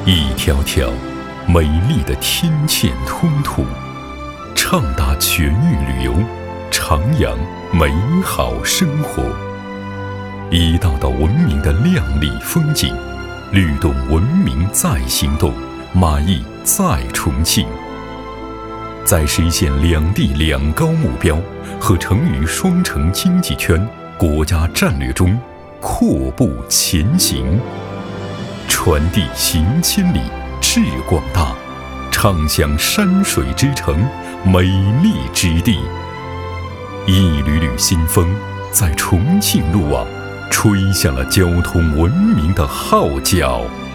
一条条美丽的天堑通途，畅达全域旅游，徜徉美好生活。一道道文明的亮丽风景，律动文明再行动，马邑再重庆。在实现两地两高目标和成渝双城经济圈国家战略中阔步前行，传递行千里，志广大，畅享山水之城，美丽之地。一缕缕新风在重庆路网吹响了交通文明的号角。